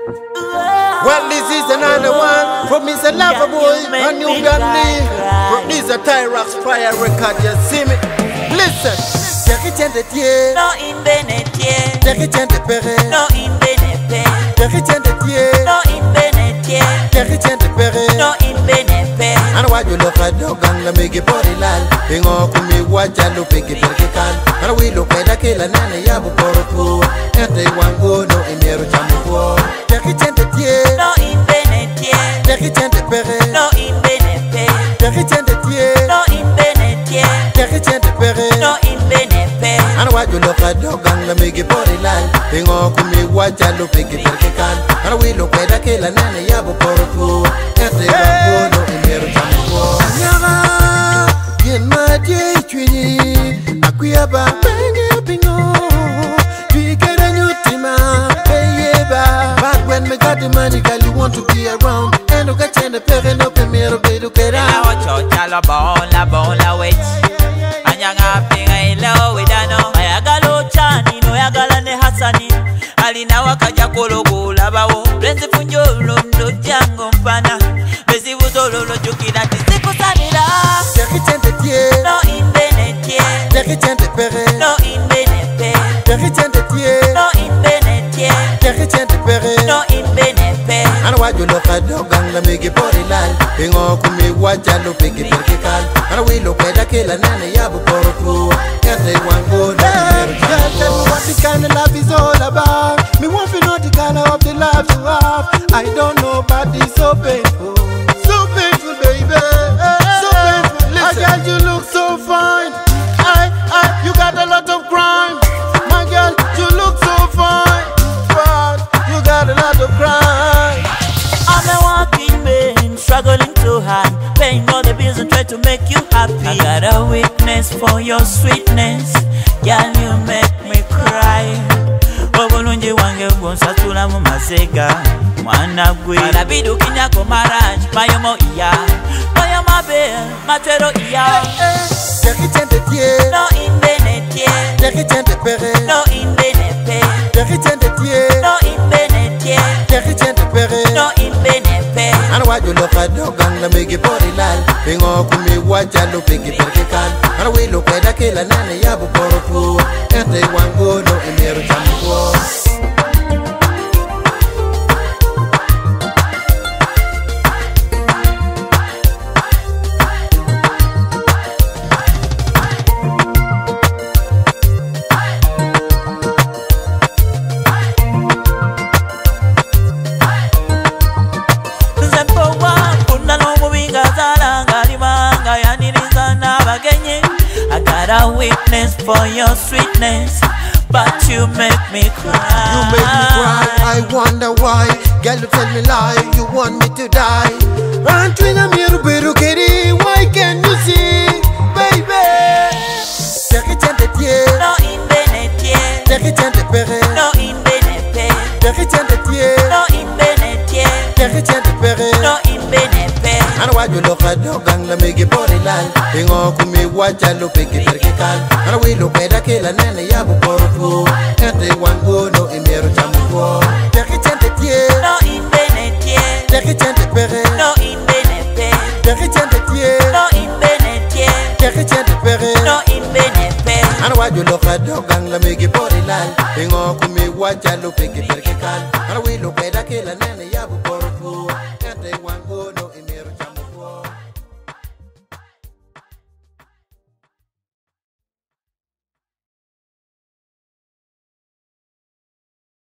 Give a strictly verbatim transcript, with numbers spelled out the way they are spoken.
Well, this is another one from Mister Loverboy and New Lee. This is a Tyrox Fire record, you see me? Listen. Territienne de Thier, no in Benetier, Territienne de Perret, no in Benepe, Territienne de Thier, no in Benetier, Territienne de Perret, no in Benepe. And why you look at dog and la make body lal, Ping off me watch and look pick it can. And we look at the killer Nana Yabu Poroku, and they want go no in Yero Chamu. Territienne de Thier, no in Benetier, Territienne de Perret, no in Benepe, Territienne de Thier, no in Benetier, Territienne de Perret, no in Benepe. And why you look at dog and la make body lal, Ping off me watch and look pick it can. And we look at the killer Nana Yabu Poroku, and they want go no in Yero Chamu. Nyara, yen ma je chwini, akuyaba penye pingo, twikere nyutima, peyeba. But when me got the money, girl, you want to be around, and you got the parent up in me, okay, to get out. Now watch out, la bola, bola, wait. Anyanga pinga ilo widano, ayagalo chani, no yagala ne hasani. Alina wakaja kologola bawo, renzi funjolo ndo jango mpana. Bezi wuzololo jukina tisiku sanira. Territienne de Thier, no in Benetier, Territienne de Perret, no in Benepe, Territienne de Thier, no in Benetier, Territienne de Perret, no in Benepe. And why you look at dog and la make body lal, Ping off me watch and look pick it can. And we look at the killer Nana Yabu Poroku, and they want go no in Yero Chamu. Tell me what the kind of love is all about. Me want to know the kind of the love you have. I don't know, but it's so painful, so painful, baby. So painful. I girl, you look so fine. I, I, you got a lot of crime. My girl, you look so fine, but you got a lot of crime. I'm a walking man, struggling to hard, paying all the bills and try to make you happy. I got a weakness for your sweetness, girl, you make me cry. Obulungi wange bwonsasula mu masega mwana gwe arabidu kinyako maraj mayomo iya mayo mabe matero iya. Territienne de Thier, no in Benetier, Territienne de Perret, no in Benepe, Territienne de Thier, no in Benetier, Territienne de Perret. no in Benepe. And why you look at dog and la make body lal, Ping off me watch and look pick it can. And we look at the killer Nana Yabu Poroku, and they want go no in Yero Chamu. I got a weakness for your sweetness, but you make me cry. You make me cry, I wonder why. Girl, you tell me lie, you want me to die. And when I'm here, why can't you see, baby? Territienne de Thier, no in Benetier, Territienne de Perret, no in Benepe, Territienne de Thier, no in Benetier, Territienne de Perret. no in Benepe. And why you look at dog and la make body lal, Ping off me watch and look pick it can. And we look at the killer Nana Yabu Poroku, and they want go no in Yero Chamu. Territienne de Thier, no in Benetier, Territienne de Perret, no in Benepe, Territienne de Thier, no in Benetier, Territienne de Perret. no in Benepe. And why you look at dog and la make body lal, Ping off me watch and look pick it can. And we look at the killer Nana Yabu Poroku.